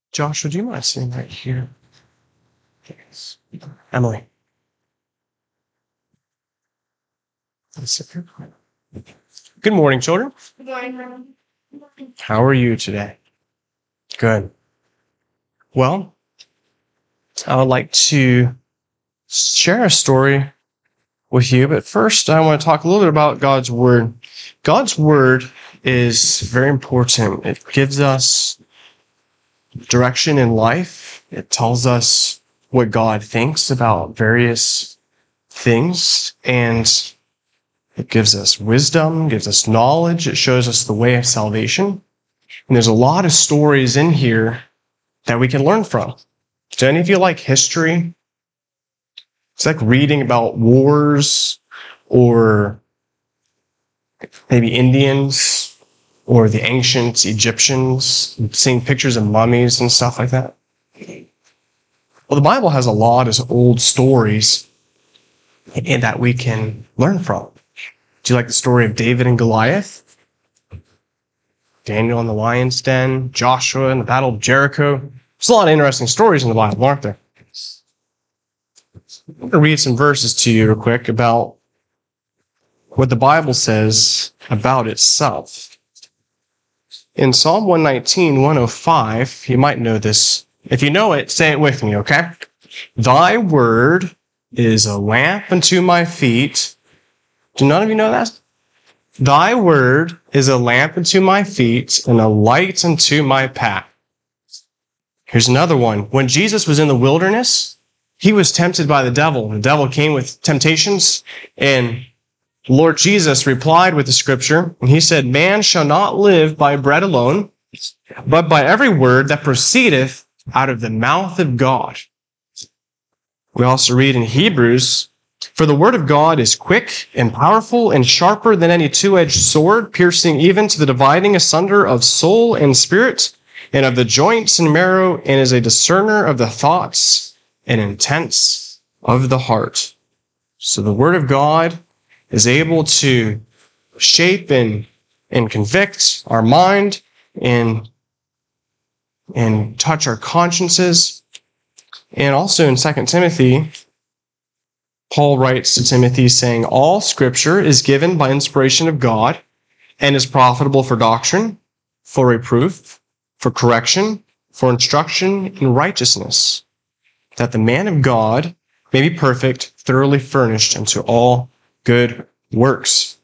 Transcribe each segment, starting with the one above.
Joshua, do you mind sitting right here? Thanks. Emily. Let's sit here. Good morning, children. Good morning. How are you today? Good. Well, I would like to share a story with you, but first I want to talk a little bit about God's Word. God's Word is very important. It gives us direction in life. It tells us what God thinks about various things, and it gives us wisdom, gives us knowledge. It shows us the way of salvation. And there's a lot of stories in here that we can learn from. Do any of you like history? It's like reading about wars or maybe Indians or the ancient Egyptians, seeing pictures of mummies and stuff like that. Well, the Bible has a lot of old stories that we can learn from. Do you like the story of David and Goliath? Daniel in the lion's den, Joshua in the battle of Jericho. There's a lot of interesting stories in the Bible, aren't there? I'm going to read some verses to you real quick about what the Bible says about itself. In Psalm 119, 105, you might know this. If you know it, say it with me, okay? Thy word is a lamp unto my feet. Do none of you know that? Thy word is a lamp unto my feet and a light unto my path. Here's another one. When Jesus was in the wilderness, he was tempted by the devil. The devil came with temptations, and Lord Jesus replied with the scripture, and he said, man shall not live by bread alone, but by every word that proceedeth out of the mouth of God. We also read in Hebrews, for the word of God is quick and powerful and sharper than any two-edged sword, piercing even to the dividing asunder of soul and spirit, and of the joints and marrow, and is a discerner of the thoughts and intents of the heart. So the word of God is able to shape and convict our mind and touch our consciences. And also in 2 Timothy, Paul writes to Timothy saying, all scripture is given by inspiration of God and is profitable for doctrine, for reproof, for correction, for instruction in righteousness, that the man of God may be perfect, thoroughly furnished unto all good works.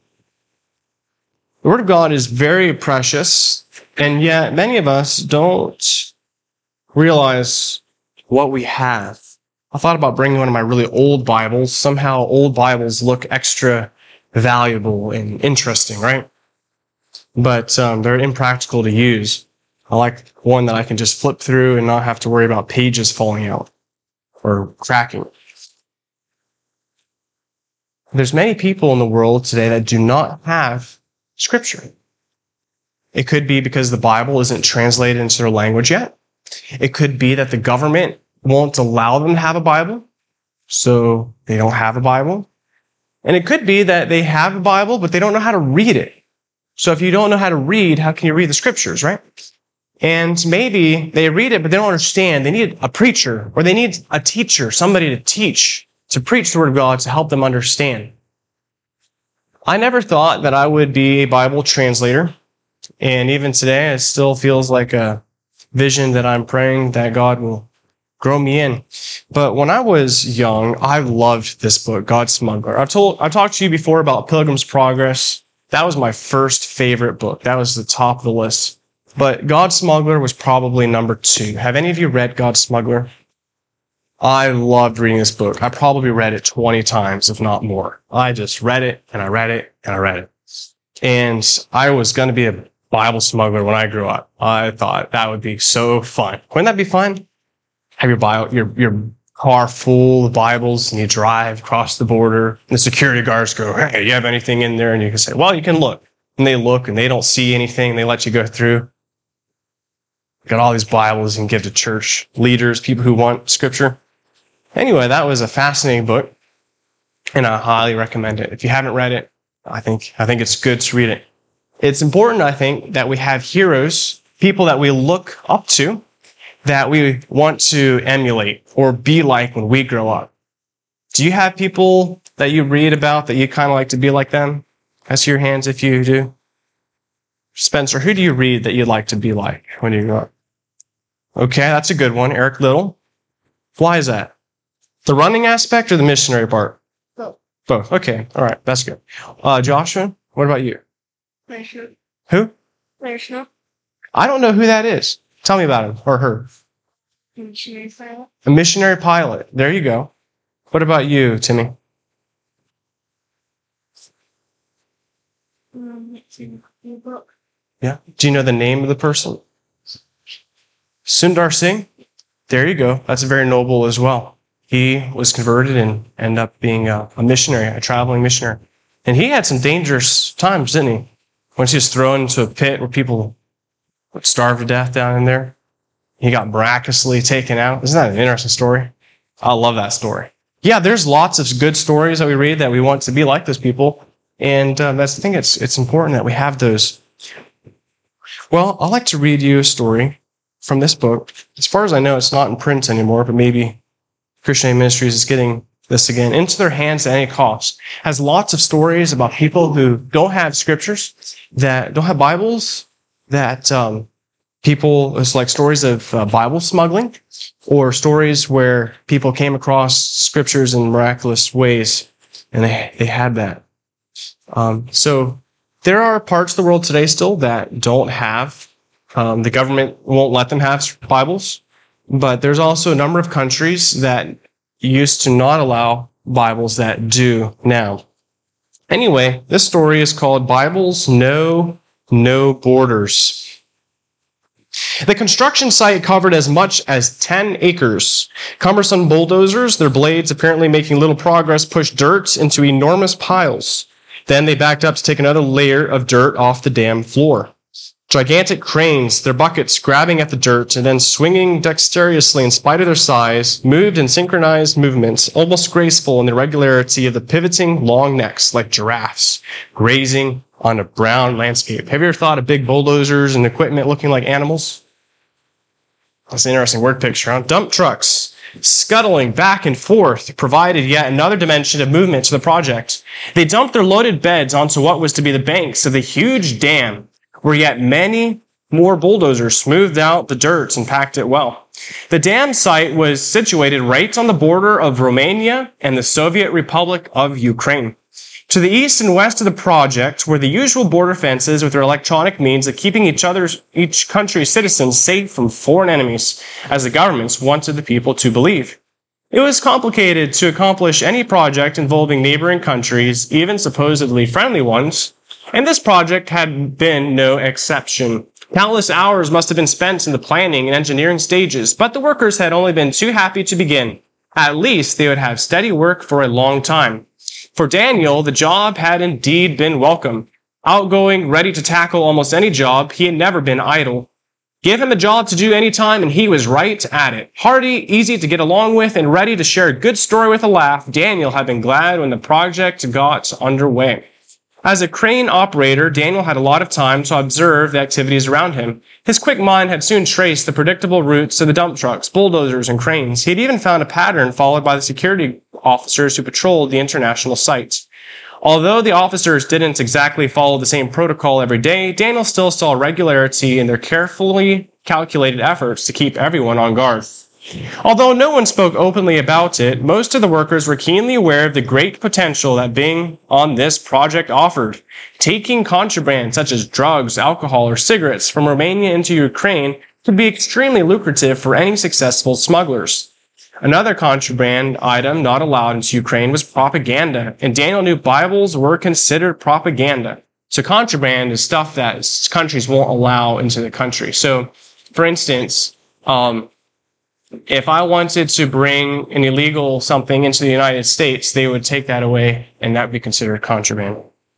The Word of God is very precious, and yet many of us don't realize what we have. I thought about bringing one of my really old Bibles. Somehow old Bibles look extra valuable and interesting, right? But they're impractical to use. I like one that I can just flip through and not have to worry about pages falling out or cracking. There's many people in the world today that do not have Scripture. It could be because the Bible isn't translated into their language yet. It could be that the government won't allow them to have a Bible, so they don't have a Bible. And it could be that they have a Bible, but they don't know how to read it. So if you don't know how to read, how can you read the Scriptures, right? And maybe they read it, but they don't understand. They need a preacher, or they need a teacher, somebody to teach, to preach the Word of God to help them understand. I never thought that I would be a Bible translator. And even today, it still feels like a vision that I'm praying that God will grow me in. But when I was young, I loved this book, God's Smuggler. I've talked to you before about Pilgrim's Progress. That was my first favorite book. That was the top of the list. But God's Smuggler was probably number 2. Have any of you read God's Smuggler? I loved reading this book. I probably read it 20 times, if not more. I just read it, and I read it, and I read it. And I was going to be a Bible smuggler when I grew up. I thought that would be so fun. Wouldn't that be fun? Have your car full of Bibles, and you drive across the border, and the security guards go, hey, you have anything in there? And you can say, well, you can look. And they look, and they don't see anything. They let you go through. Got all these Bibles you can give to church leaders, people who want Scripture. Anyway, that was a fascinating book, and I highly recommend it. If you haven't read it, I think it's good to read it. It's important, I think, that we have heroes, people that we look up to, that we want to emulate or be like when we grow up? Do you have people that you read about that you kind of like to be like them? I see your hands if you do. Spencer, who do you read that you'd like to be like when you grow up? Okay, that's a good one. Eric Liddell. Why is that? The running aspect or the missionary part? Both. Both. Okay, all right, that's good. Joshua, what about you? Rational. Who? Rational. I don't know who that is. Tell me about him or her. Missionary pilot. A missionary pilot. There you go. What about you, Timmy? It's in the book. Yeah. Do you know the name of the person? Sundar Singh? There you go. That's very noble as well. He was converted and ended up being a missionary, a traveling missionary. And he had some dangerous times, didn't he? Once he was thrown into a pit where people would starve to death down in there, he got miraculously taken out. Isn't that an interesting story? I love that story. Yeah, there's lots of good stories that we read that we want to be like those people. And I think it's important that we have those. Well, I'd like to read you a story from this book. As far as I know, it's not in print anymore, but maybe Christian Aid Ministries is getting this again. Into Their Hands at Any Cost has lots of stories about people who don't have scriptures, that don't have Bibles, that it's like stories of Bible smuggling, or stories where people came across scriptures in miraculous ways, and they had that. So there are parts of the world today still that don't have, the government won't let them have Bibles, but there's also a number of countries that used to not allow Bibles that do now. Anyway, this story is called Bibles Know No Borders. The construction site covered as much as 10 acres. Cumbersome bulldozers, their blades apparently making little progress, pushed dirt into enormous piles. Then they backed up to take another layer of dirt off the dam floor. Gigantic cranes, their buckets grabbing at the dirt and then swinging dexterously in spite of their size, moved in synchronized movements, almost graceful in the regularity of the pivoting long necks like giraffes, grazing on a brown landscape. Have you ever thought of big bulldozers and equipment looking like animals? That's an interesting word picture, huh? Dump trucks, scuttling back and forth, provided yet another dimension of movement to the project. They dumped their loaded beds onto what was to be the banks of the huge dam, where yet many more bulldozers smoothed out the dirt and packed it well. The dam site was situated right on the border of Romania and the Soviet Republic of Ukraine. To the east and west of the project were the usual border fences with their electronic means of keeping each country's citizens safe from foreign enemies, as the governments wanted the people to believe. It was complicated to accomplish any project involving neighboring countries, even supposedly friendly ones, and this project had been no exception. Countless hours must have been spent in the planning and engineering stages, but the workers had only been too happy to begin. At least they would have steady work for a long time. For Daniel, the job had indeed been welcome. Outgoing, ready to tackle almost any job, he had never been idle. Give him a job to do any time and he was right at it. Hearty, easy to get along with, and ready to share a good story with a laugh, Daniel had been glad when the project got underway. As a crane operator, Daniel had a lot of time to observe the activities around him. His quick mind had soon traced the predictable routes of the dump trucks, bulldozers, and cranes. He had even found a pattern followed by the security officers who patrolled the international sites. Although the officers didn't exactly follow the same protocol every day, Daniel still saw regularity in their carefully calculated efforts to keep everyone on guard. Although no one spoke openly about it, most of the workers were keenly aware of the great potential that being on this project offered. Taking contraband such as drugs, alcohol, or cigarettes from Romania into Ukraine could be extremely lucrative for any successful smugglers. Another contraband item not allowed into Ukraine was propaganda, and Daniel knew Bibles were considered propaganda. So contraband is stuff that countries won't allow into the country. So, for instance, if I wanted to bring an illegal something into the United States, they would take that away, and that would be considered contraband.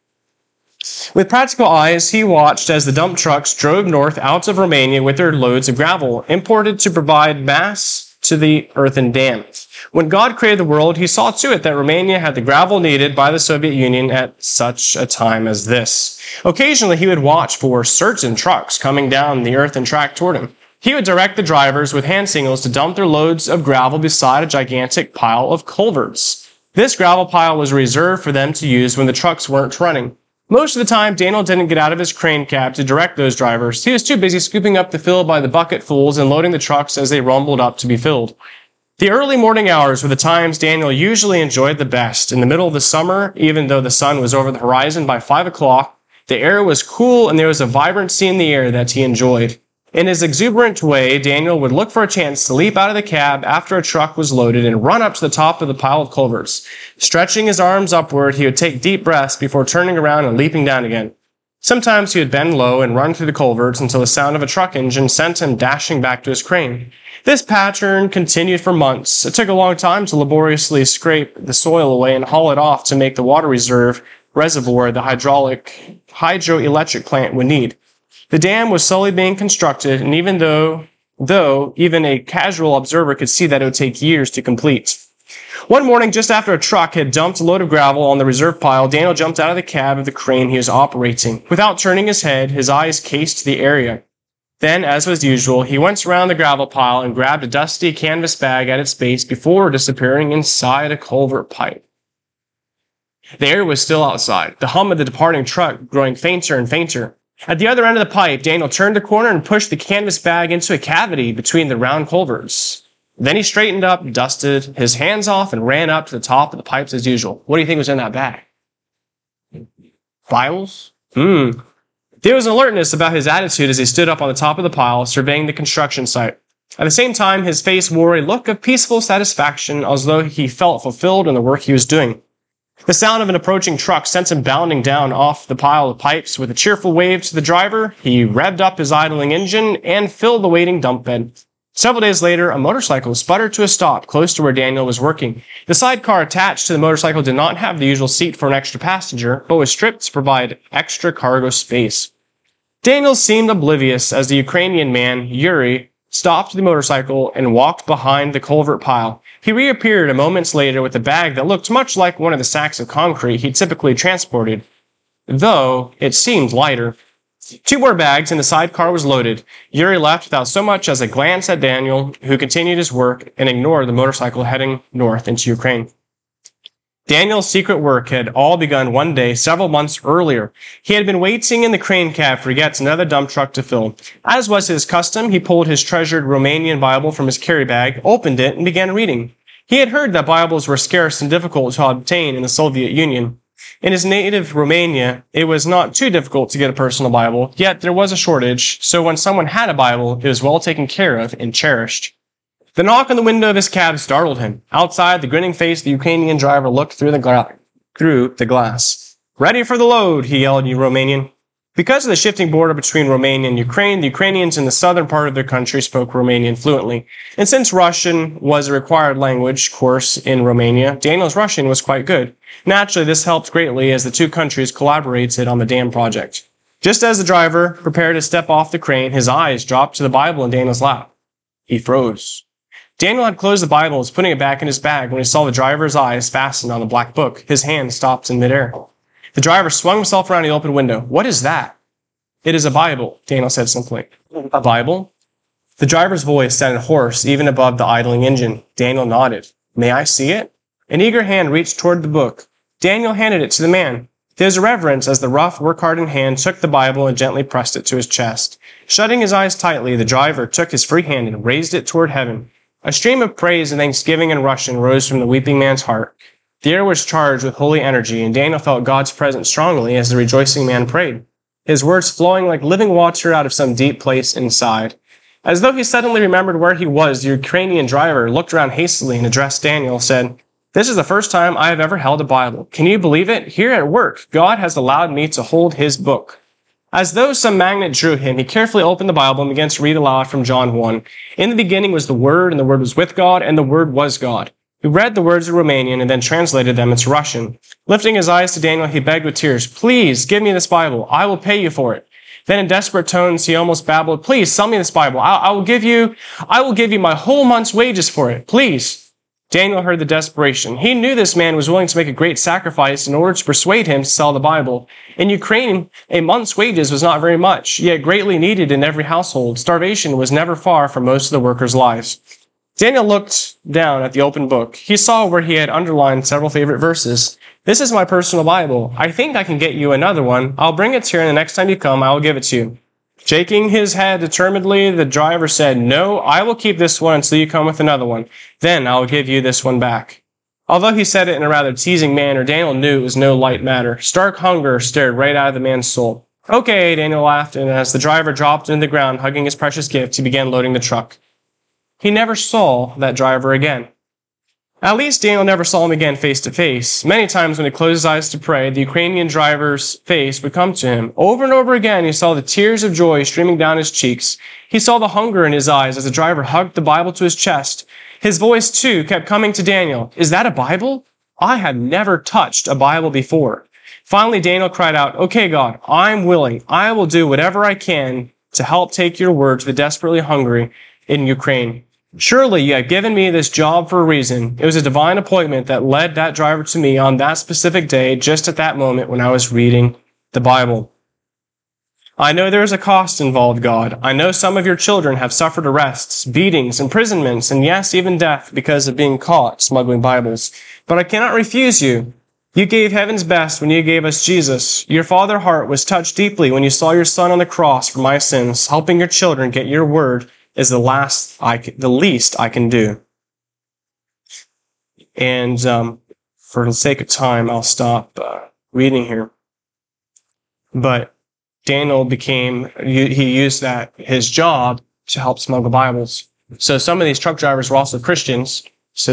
With practical eyes, he watched as the dump trucks drove north out of Romania with their loads of gravel, imported to provide mass to the earthen dam. When God created the world, he saw to it that Romania had the gravel needed by the Soviet Union at such a time as this. Occasionally, he would watch for certain trucks coming down the earthen track toward him. He would direct the drivers with hand signals to dump their loads of gravel beside a gigantic pile of culverts. This gravel pile was reserved for them to use when the trucks weren't running. Most of the time, Daniel didn't get out of his crane cab to direct those drivers. He was too busy scooping up the fill by the bucketfuls and loading the trucks as they rumbled up to be filled. The early morning hours were the times Daniel usually enjoyed the best. In the middle of the summer, even though the sun was over the horizon by 5 o'clock, the air was cool and there was a vibrancy in the air that he enjoyed. In his exuberant way, Daniel would look for a chance to leap out of the cab after a truck was loaded and run up to the top of the pile of culverts. Stretching his arms upward, he would take deep breaths before turning around and leaping down again. Sometimes he would bend low and run through the culverts until the sound of a truck engine sent him dashing back to his crane. This pattern continued for months. It took a long time to laboriously scrape the soil away and haul it off to make the water reservoir the hydroelectric plant would need. The dam was slowly being constructed, and even though even a casual observer could see that it would take years to complete. One morning, just after a truck had dumped a load of gravel on the reserve pile, Daniel jumped out of the cab of the crane he was operating. Without turning his head, his eyes cased the area. Then, as was usual, he went around the gravel pile and grabbed a dusty canvas bag at its base before disappearing inside a culvert pipe. The air was still outside, the hum of the departing truck growing fainter and fainter. At the other end of the pipe, Daniel turned the corner and pushed the canvas bag into a cavity between the round culverts. Then he straightened up, dusted his hands off, and ran up to the top of the pipes as usual. What do you think was in that bag? Bibles? There was an alertness about his attitude as he stood up on the top of the pile, surveying the construction site. At the same time, his face wore a look of peaceful satisfaction, as though he felt fulfilled in the work he was doing. The sound of an approaching truck sent him bounding down off the pile of pipes. With a cheerful wave to the driver, he revved up his idling engine and filled the waiting dump bed. Several days later, a motorcycle sputtered to a stop close to where Daniel was working. The sidecar attached to the motorcycle did not have the usual seat for an extra passenger, but was stripped to provide extra cargo space. Daniel seemed oblivious as the Ukrainian man, Yuri, stopped the motorcycle and walked behind the culvert pile. He reappeared a moment later with a bag that looked much like one of the sacks of concrete he typically transported, though it seemed lighter. 2 more bags and the sidecar was loaded. Yuri left without so much as a glance at Daniel, who continued his work and ignored the motorcycle heading north into Ukraine. Daniel's secret work had all begun one day several months earlier. He had been waiting in the crane cab for yet another dump truck to fill. As was his custom, he pulled his treasured Romanian Bible from his carry bag, opened it, and began reading. He had heard that Bibles were scarce and difficult to obtain in the Soviet Union. In his native Romania, it was not too difficult to get a personal Bible, yet there was a shortage, so when someone had a Bible, it was well taken care of and cherished. The knock on the window of his cab startled him. Outside, the grinning face of the Ukrainian driver looked through the glass. "Ready for the load," he yelled in Romanian. Because of the shifting border between Romania and Ukraine, the Ukrainians in the southern part of their country spoke Romanian fluently. And since Russian was a required language course in Romania, Daniel's Russian was quite good. Naturally, this helped greatly as the two countries collaborated on the dam project. Just as the driver prepared to step off the crane, his eyes dropped to the Bible in Daniel's lap. He froze. Daniel had closed the Bible and was putting it back in his bag when he saw the driver's eyes fastened on the black book. His hand stopped in midair. The driver swung himself around the open window. "What is that?" "It is a Bible," Daniel said simply. "A Bible?" The driver's voice sounded hoarse even above the idling engine. Daniel nodded. "May I see it?" An eager hand reached toward the book. Daniel handed it to the man. There was a reverence as the rough, work-hardened hand took the Bible and gently pressed it to his chest. Shutting his eyes tightly, the driver took his free hand and raised it toward heaven. A stream of praise and thanksgiving in Russian rose from the weeping man's heart. The air was charged with holy energy, and Daniel felt God's presence strongly as the rejoicing man prayed, his words flowing like living water out of some deep place inside. As though he suddenly remembered where he was, the Ukrainian driver looked around hastily and addressed Daniel, said, "This is the first time I have ever held a Bible. Can you believe it? Here at work, God has allowed me to hold his book." As though some magnet drew him, he carefully opened the Bible and began to read aloud from John 1. "In the beginning was the Word, and the Word was with God, and the Word was God." He read the words in Romanian and then translated them into Russian. Lifting his eyes to Daniel, he begged with tears, "Please, give me this Bible. I will pay you for it." Then in desperate tones, he almost babbled, "Please, sell me this Bible. I will give you my whole month's wages for it. Please." Daniel heard the desperation. He knew this man was willing to make a great sacrifice in order to persuade him to sell the Bible. In Ukraine, a month's wages was not very much, yet greatly needed in every household. Starvation was never far from most of the workers' lives. Daniel looked down at the open book. He saw where he had underlined several favorite verses. This is my personal Bible. I think I can get you another one. I'll bring it here, and the next time you come, I will give it to you. Shaking his head determinedly, the driver said, No, I will keep this one until you come with another one. Then I will give you this one back. Although he said it in a rather teasing manner, Daniel knew it was no light matter. Stark hunger stared right out of the man's soul. Okay, Daniel laughed, and as the driver dropped into the ground, hugging his precious gift, he began loading the truck. He never saw that driver again. At least Daniel never saw him again face to face. Many times when he closed his eyes to pray, the Ukrainian driver's face would come to him. Over and over again, he saw the tears of joy streaming down his cheeks. He saw the hunger in his eyes as the driver hugged the Bible to his chest. His voice, too, kept coming to Daniel. Is that a Bible? I have never touched a Bible before. Finally, Daniel cried out, Okay, God, I'm willing. I will do whatever I can to help take your word to the desperately hungry in Ukraine. Surely you have given me this job for a reason. It was a divine appointment that led that driver to me on that specific day, just at that moment when I was reading the Bible. I know there is a cost involved, God. I know some of your children have suffered arrests, beatings, imprisonments, and yes, even death because of being caught smuggling Bibles. But I cannot refuse you. You gave heaven's best when you gave us Jesus. Your father heart was touched deeply when you saw your son on the cross for my sins. Helping your children get your word is the least I can do. And for the sake of time, I'll stop reading here. But Daniel he used his job to help smuggle Bibles. So some of these truck drivers were also Christians. So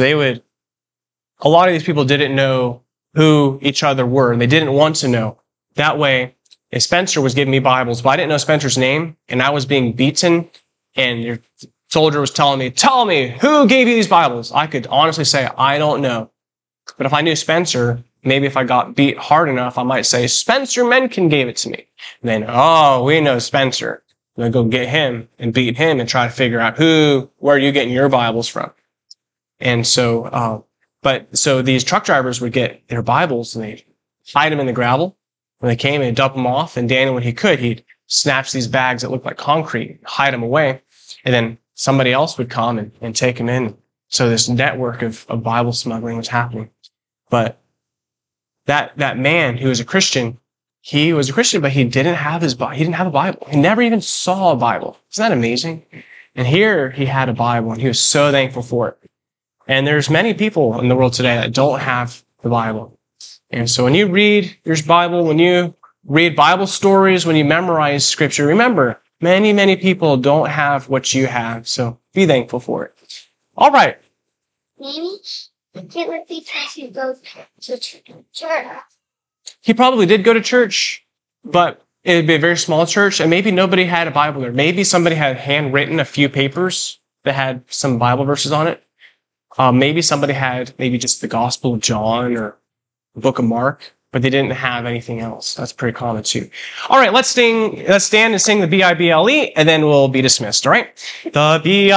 a lot of these people didn't know who each other were, and they didn't want to know. That way, if Spencer was giving me Bibles, but I didn't know Spencer's name, and I was being beaten, and your soldier was telling me, tell me, who gave you these Bibles? I could honestly say, I don't know. But if I knew Spencer, maybe if I got beat hard enough, I might say, Spencer Mencken gave it to me. And then, we know Spencer. I'm going to go get him and beat him and try to figure out where are you getting your Bibles from? And so, so these truck drivers would get their Bibles and they'd hide them in the gravel. When they came, they'd dump them off. And Daniel, when he could, he'd snatch these bags that looked like concrete, hide them away. And then somebody else would come and take them in. So this network of Bible smuggling was happening. But that man who was a Christian, he was a Christian, but he didn't have a Bible. He never even saw a Bible. Isn't that amazing? And here he had a Bible, and he was so thankful for it. And there's many people in the world today that don't have the Bible. And so when you read your Bible, when you read Bible stories, when you memorize Scripture, remember, many, many people don't have what you have. So be thankful for it. All right. Maybe it would be because you go to church. He probably did go to church, but it would be a very small church, and maybe nobody had a Bible there. Maybe somebody had handwritten a few papers that had some Bible verses on it. Maybe somebody had just the Gospel of John or the Book of Mark, but they didn't have anything else. That's pretty common too. All right, let's stand and sing the B-I-B-L-E, and then we'll be dismissed, all right? The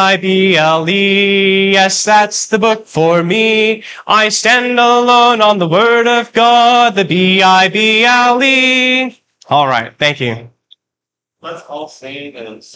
B-I-B-L-E, yes, that's the book for me. I stand alone on the Word of God, the B-I-B-L-E. All right, thank you. Let's all sing and